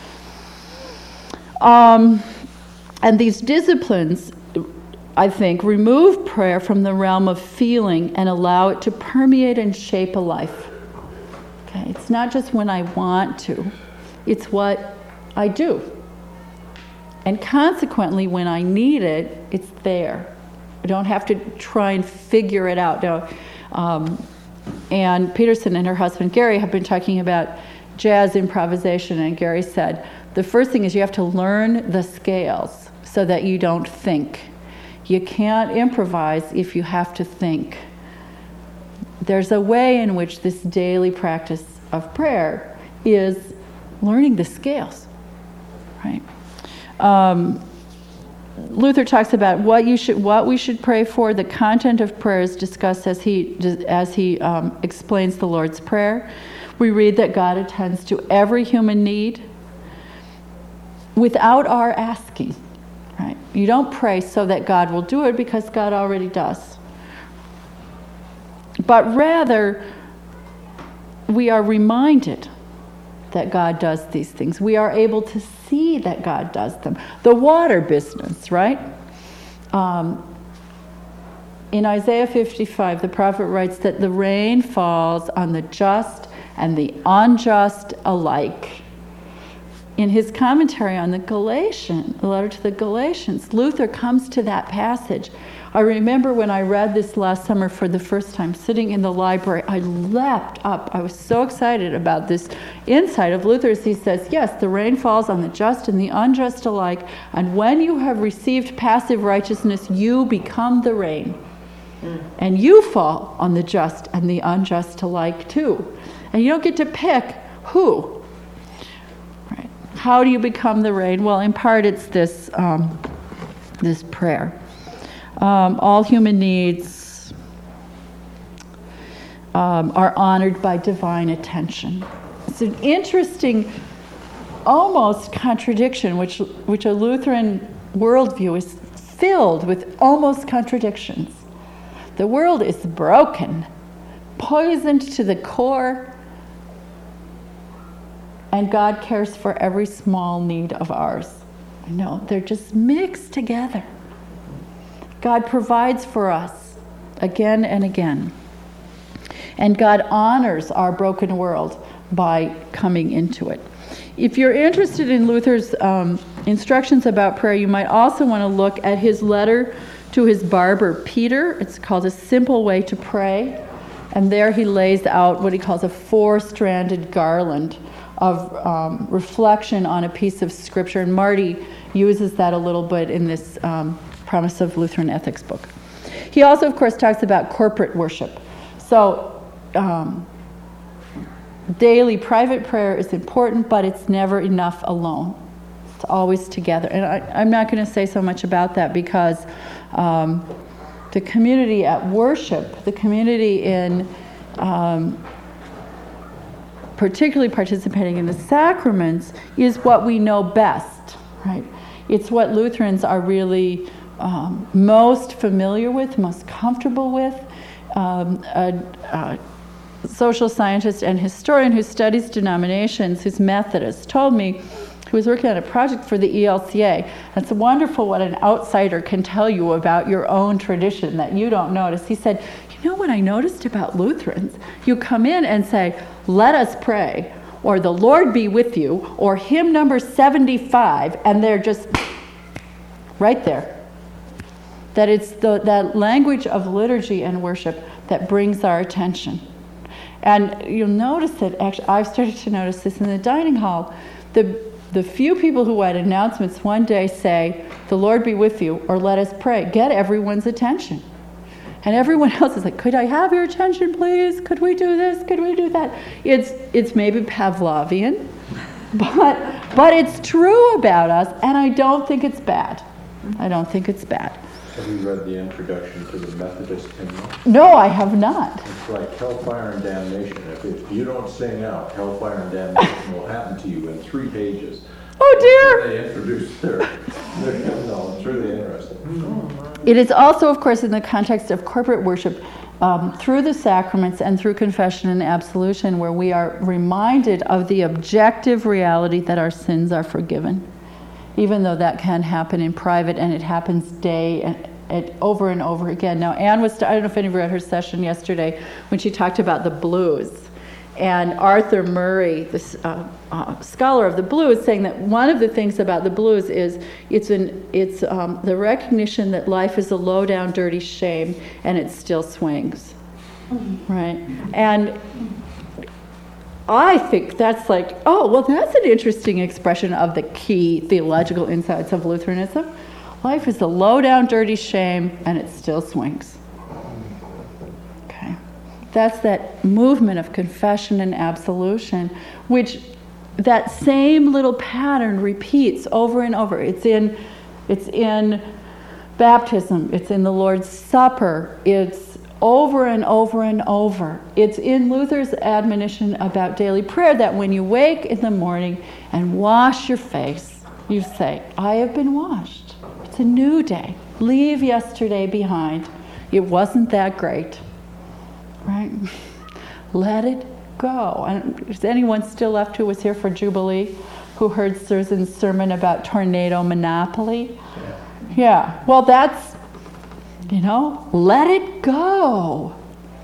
Um, and these disciplines, I think, remove prayer from the realm of feeling and allow it to permeate and shape a life. Okay, it's not just when I want to, it's what I do. And consequently, when I need it, it's there. I don't have to try and figure it out. Now, um, Ann Peterson and her husband Gary have been talking about jazz improvisation, and Gary said, the first thing is you have to learn the scales so that you don't think. You can't improvise if you have to think. There's a way in which this daily practice of prayer is learning the scales, right? Um, Luther talks about what you should, what we should pray for. The content of prayer is discussed as he as he um, explains the Lord's Prayer. We read that God attends to every human need without our asking. Right? You don't pray so that God will do it, because God already does. But rather, we are reminded that God does these things. We are able to see that God does them. The water business, right? Um, in Isaiah fifty-five, the prophet writes that the rain falls on the just and the unjust alike. In his commentary on the Galatians, the letter to the Galatians, Luther comes to that passage. I remember when I read this last summer for the first time, sitting in the library, I leapt up. I was so excited about this insight of Luther's. He says, yes, the rain falls on the just and the unjust alike, and when you have received passive righteousness, you become the rain. Mm. And you fall on the just and the unjust alike too. And you don't get to pick who. Right? How do you become the rain? Well, in part it's this, um, this prayer. Um, all human needs um, are honored by divine attention. It's an interesting, almost contradiction, which which a Lutheran worldview is filled with almost contradictions. The world is broken, poisoned to the core, and God cares for every small need of ours. No, they're just mixed together. God provides for us again and again. And God honors our broken world by coming into it. If you're interested in Luther's um, instructions about prayer, you might also want to look at his letter to his barber, Peter. It's called A Simple Way to Pray. And there he lays out what he calls a four-stranded garland of um, reflection on a piece of scripture. And Marty uses that a little bit in this um, Promise of Lutheran Ethics book. He also, of course, talks about corporate worship. So um, daily private prayer is important, but it's never enough alone. It's always together. And I, I'm not going to say so much about that, because um, the community at worship, the community in um, particularly participating in the sacraments, is what we know best, right? It's what Lutherans are really um, most familiar with, most comfortable with. Um, a, a social scientist and historian who studies denominations, who's Methodist, told me, who was working on a project for the E L C A. It's wonderful what an outsider can tell you about your own tradition that you don't notice. He said, you know what I noticed about Lutherans? You come in and say, let us pray, or the Lord be with you, or hymn number seventy-five, and they're just right there. That it's the, that language of liturgy and worship that brings our attention. And you'll notice that, actually, I've started to notice this in the dining hall. The, the few people who at announcements one day say, the Lord be with you, or let us pray, get everyone's attention. And everyone else is like, could I have your attention, please? Could we do this? Could we do that? It's it's maybe Pavlovian, but but it's true about us, and I don't think it's bad. I don't think it's bad. Have you read the introduction to the Methodist hymnal? No, I have not. It's like hellfire and damnation. If, if you don't sing out, hellfire and damnation will happen to you in three pages. Oh dear! They introduce their, their hymnal. It's really interesting. It is also, of course, in the context of corporate worship, um, through the sacraments and through confession and absolution, where we are reminded of the objective reality that our sins are forgiven, even though that can happen in private, and it happens day and, and over and over again. Now, Anne was, I don't know if any of you read her session yesterday, when she talked about the blues. And Arthur Murray, this uh, uh, scholar of the blues, saying that one of the things about the blues is it's an it's um, the recognition that life is a low down, dirty shame, and it still swings, mm-hmm. right? And I think that's like, oh, well, that's an interesting expression of the key theological insights of Lutheranism. Life is a low down, dirty shame, and it still swings. That's that movement of confession and absolution, which that same little pattern repeats over and over. It's in, it's in baptism. It's in the Lord's Supper. It's over and over and over. It's in Luther's admonition about daily prayer that when you wake in the morning and wash your face, you say, I have been washed. It's a new day. Leave yesterday behind. It wasn't that great. Right? Let it go. And is anyone still left who was here for Jubilee, who heard Surzin's sermon about tornado monopoly? Yeah. yeah. Well, that's, you know, let it go.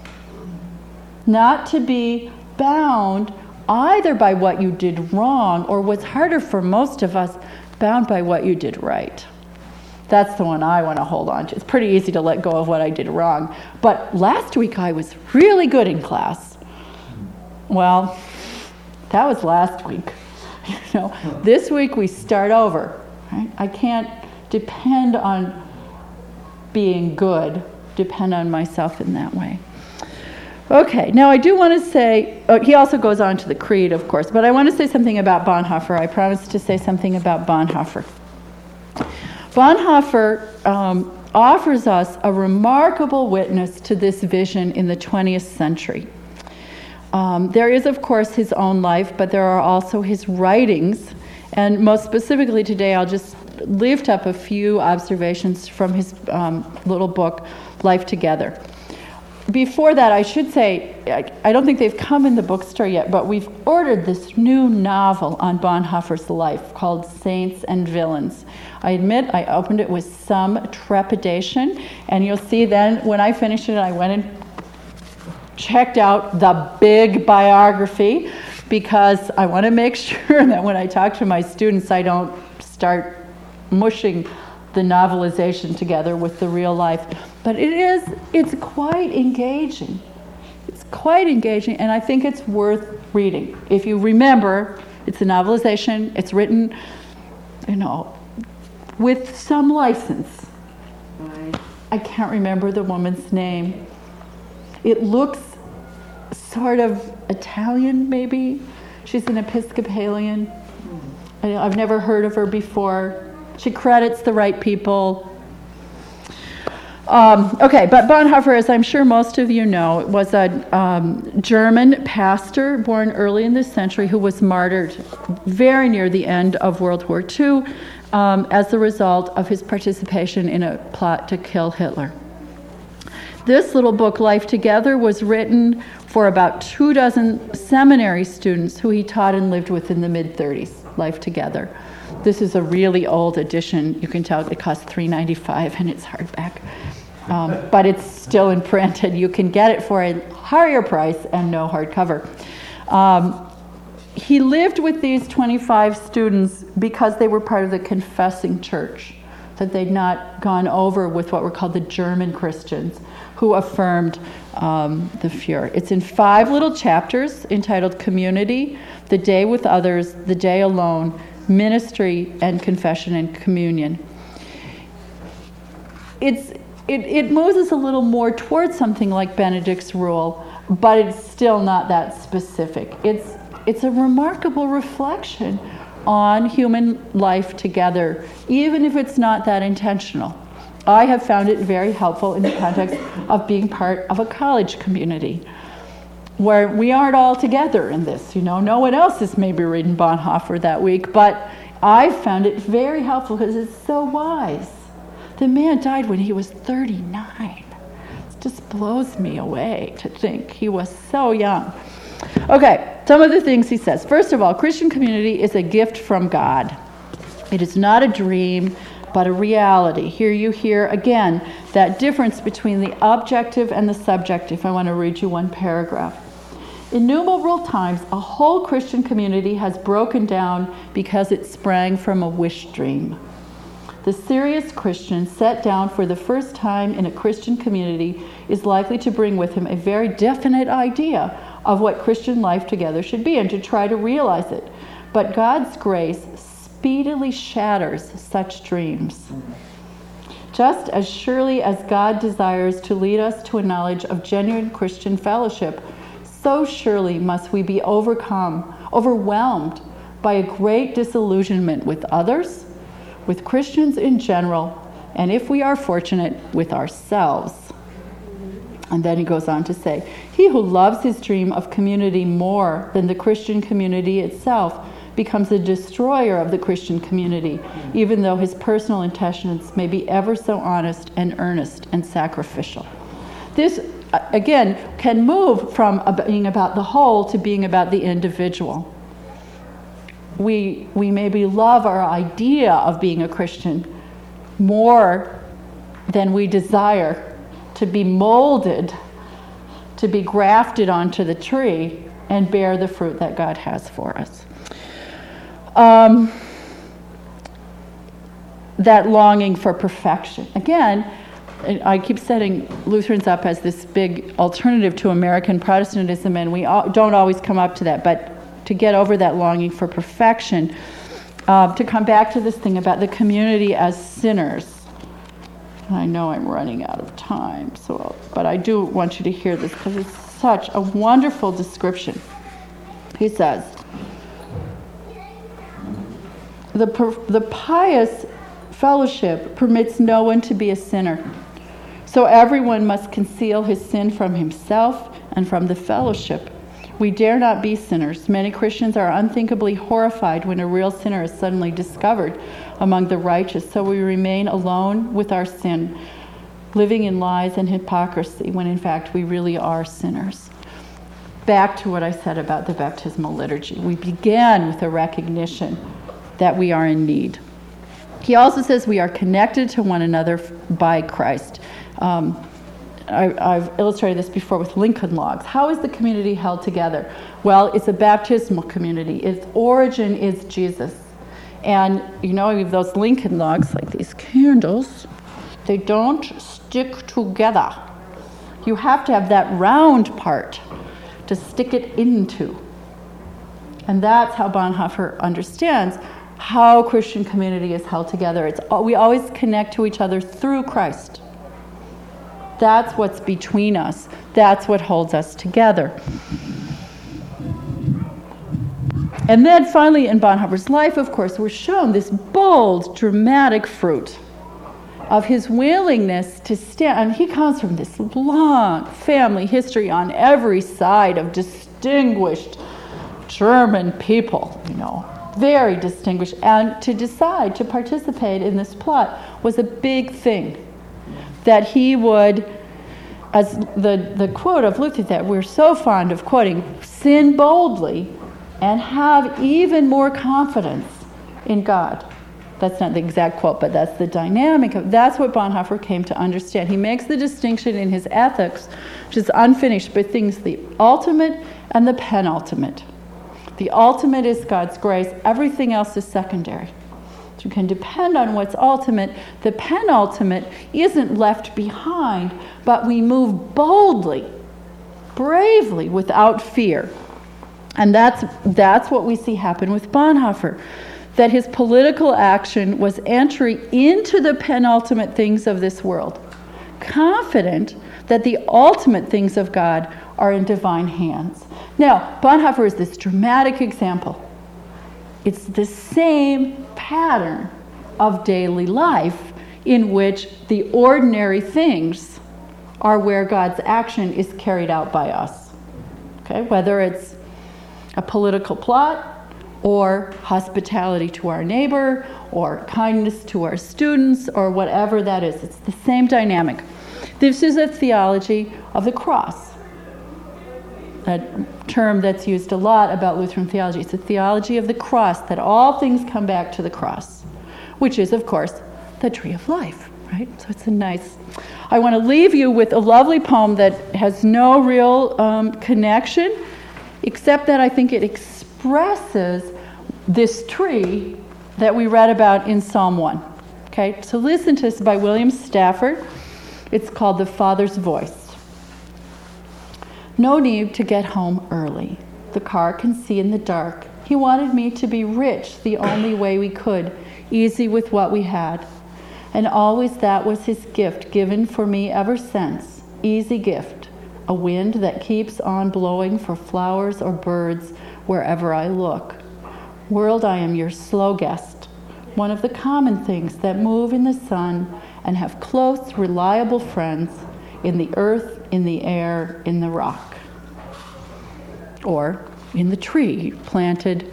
Not to be bound either by what you did wrong, or what's harder for most of us, bound by what you did right. That's the one I want to hold on to. It's pretty easy to let go of what I did wrong. But last week I was really good in class. Well, that was last week. You know, this week we start over. Right? I can't depend on being good, depend on myself in that way. Okay, now I do want to say, oh, he also goes on to the creed, of course, but I want to say something about Bonhoeffer. I promised to say something about Bonhoeffer. Bonhoeffer um, offers us a remarkable witness to this vision in the twentieth century. Um, there is, of course, his own life, but there are also his writings, and most specifically today I'll just lift up a few observations from his um, little book, Life Together. Before that, I should say, I don't think they've come in the bookstore yet, but we've ordered this new novel on Bonhoeffer's life called Saints and Villains. I admit I opened it with some trepidation, and you'll see then when I finished it, I went and checked out the big biography, because I want to make sure that when I talk to my students, I don't start mushing the novelization together with the real life. But it is, it's quite engaging. It's quite engaging, and I think it's worth reading. If you remember, it's a novelization, it's written, you know, with some license. Right. I can't remember the woman's name. It looks sort of Italian, maybe. She's an Episcopalian. Mm. I've never heard of her before. She credits the right people. Um, okay, but Bonhoeffer, as I'm sure most of you know, was a um, German pastor born early in this century who was martyred very near the end of World War Two um, as a result of his participation in a plot to kill Hitler. This little book, Life Together, was written for about two dozen seminary students who he taught and lived with in the mid-thirties, Life Together. This is a really old edition. You can tell it costs three dollars and ninety-five cents and it's hardback. Um, but it's still in print and you can get it for a higher price and no hardcover. Um, he lived with these twenty-five students because they were part of the confessing church, that they'd not gone over with what were called the German Christians, who affirmed um, the Fuhrer. It's in five little chapters entitled Community, The Day with Others, The Day Alone, Ministry, and Confession and Communion. It's, it, it moves us a little more towards something like Benedict's Rule, but it's still not that specific. It's, it's a remarkable reflection on human life together, even if it's not that intentional. I have found it very helpful in the context of being part of a college community where we aren't all together in this. You know, no one else is maybe reading Bonhoeffer that week, but I found it very helpful because it's so wise. The man died when he was thirty-nine. It just blows me away to think he was so young. Okay, some of the things he says. First of all, Christian community is a gift from God. It is not a dream, but a reality. Here you hear, again, that difference between the objective and the subjective. I want to read you one paragraph. Innumerable times, a whole Christian community has broken down because it sprang from a wish dream. The serious Christian set down for the first time in a Christian community is likely to bring with him a very definite idea of what Christian life together should be and to try to realize it. But God's grace speedily shatters such dreams. Just as surely as God desires to lead us to a knowledge of genuine Christian fellowship, so surely must we be overcome, overwhelmed by a great disillusionment with others, with Christians in general, and if we are fortunate, with ourselves. And then he goes on to say, he who loves his dream of community more than the Christian community itself becomes a destroyer of the Christian community, even though his personal intentions may be ever so honest and earnest and sacrificial. This, again, can move from being about the whole to being about the individual. We, we maybe love our idea of being a Christian more than we desire to be molded, to be grafted onto the tree and bear the fruit that God has for us. Um, that longing for perfection. Again, I keep setting Lutherans up as this big alternative to American Protestantism, and we all, don't always come up to that, but to get over that longing for perfection, uh, to come back to this thing about the community as sinners. I know I'm running out of time, so but I do want you to hear this because it's such a wonderful description. He says, the, the pious fellowship permits no one to be a sinner, so everyone must conceal his sin from himself and from the fellowship. We dare not be sinners. Many Christians are unthinkably horrified when a real sinner is suddenly discovered among the righteous, so we remain alone with our sin, living in lies and hypocrisy, when in fact we really are sinners. Back to what I said about the baptismal liturgy. We began with a recognition that we are in need. He also says we are connected to one another by Christ. Um, I, I've illustrated this before with Lincoln Logs. How is the community held together? Well, it's a baptismal community. Its origin is Jesus. And, you know, you have those Lincoln Logs, like these candles, they don't stick together. You have to have that round part to stick it into. And that's how Bonhoeffer understands how Christian community is held together. It's we always connect to each other through Christ. That's what's between us. That's what holds us together. And then finally in Bonhoeffer's life, of course, we're shown this bold, dramatic fruit. of his willingness to stand. And he comes from this long family history on every side of distinguished German people, you know, very distinguished. And to decide to participate in this plot was a big thing. That he would, as the, the quote of Luther that we're so fond of quoting, sin boldly and have even more confidence in God. That's not the exact quote, but that's the dynamic of, that's what Bonhoeffer came to understand. He makes the distinction in his ethics, which is unfinished, but things the ultimate and the penultimate. The ultimate is God's grace, everything else is secondary. So you can depend on what's ultimate. The penultimate isn't left behind, but we move boldly, bravely, without fear. And that's that's what we see happen with Bonhoeffer. That his political action was entry into the penultimate things of this world, confident that the ultimate things of God are in divine hands. Now, Bonhoeffer is this dramatic example. It's the same pattern of daily life in which the ordinary things are where God's action is carried out by us. Okay, whether it's a political plot, or hospitality to our neighbor, or kindness to our students, or whatever that is. It's the same dynamic. This is a theology of the cross, a term that's used a lot about Lutheran theology. It's a theology of the cross, that all things come back to the cross, which is, of course, the tree of life, right? So it's a nice... I want to leave you with a lovely poem that has no real um, connection, except that I think it expresses this tree that we read about in Psalm one. Okay, so listen to this by William Stafford. It's called The Father's Voice. No need to get home early. The car can see in the dark. He wanted me to be rich the only way we could, easy with what we had. And always that was his gift, given for me ever since. Easy gift. A wind that keeps on blowing for flowers or birds wherever I look. World, I am your slow guest, one of the common things that move in the sun and have close, reliable friends in the earth, in the air, in the rock, or in the tree planted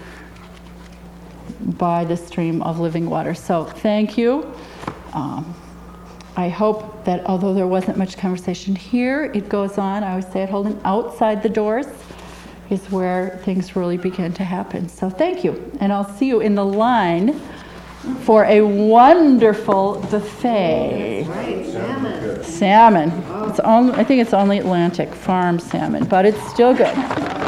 by the stream of living water. So thank you. Um, I hope that although there wasn't much conversation here, it goes on. I always say at Holden, outside the doors is where things really begin to happen. So thank you. And I'll see you in the line for a wonderful buffet. That's right, salmon. Salmon. It's only, I think it's only Atlantic farm salmon, but it's still good.